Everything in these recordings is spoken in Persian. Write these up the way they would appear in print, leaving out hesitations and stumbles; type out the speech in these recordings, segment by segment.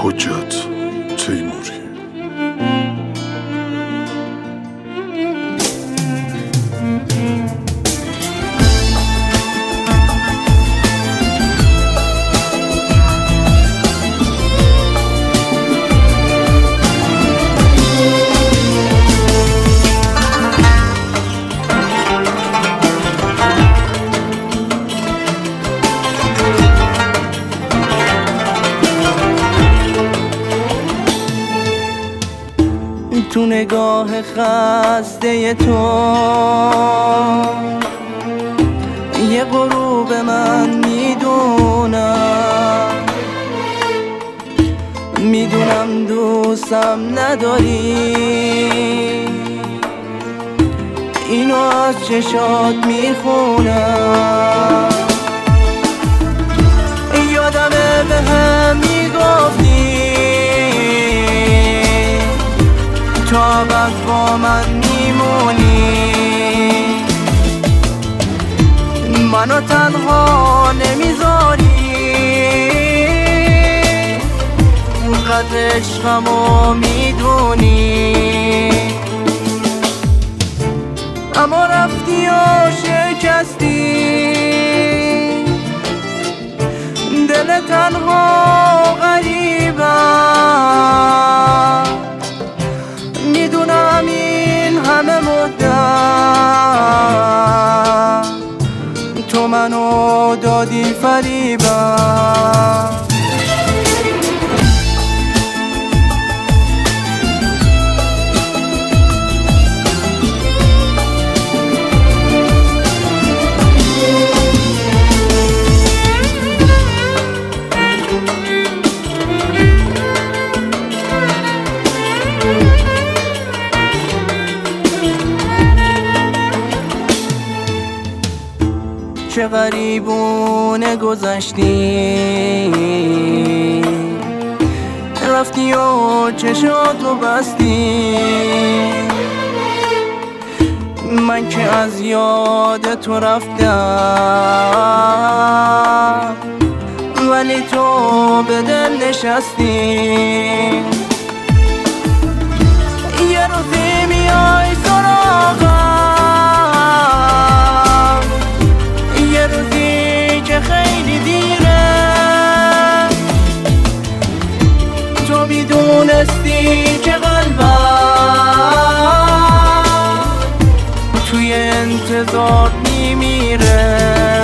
حجت تیموری. تو نگاه خسته تو یه غروب من میدونم دوستم نداری، اینو از چشات میخونم. یادمه به هم میگفتی تو ابد با من میمونی، منو تنها نمیذاری، قدر عشقمو میدونی. اما رفتی و شکستی دل تنها غریبم، میدونم این همه مدت تو منو دادی فریبم. چه غریبونه گذشتی، رفتی و چشاتو بستی، من که از یاد تو رفتم ولی تو به دل نشستی. یه روزی میای سراغم، یه روزی که خیلی دیره، تو میدونستی که قلبم توی انتظار میمیره.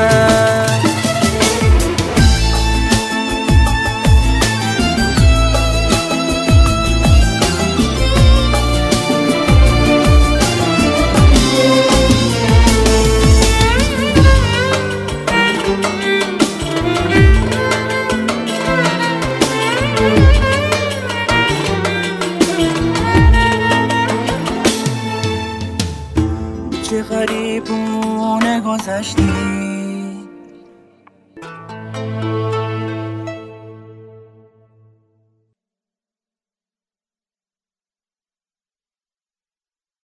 چه غریبونه گذشتی.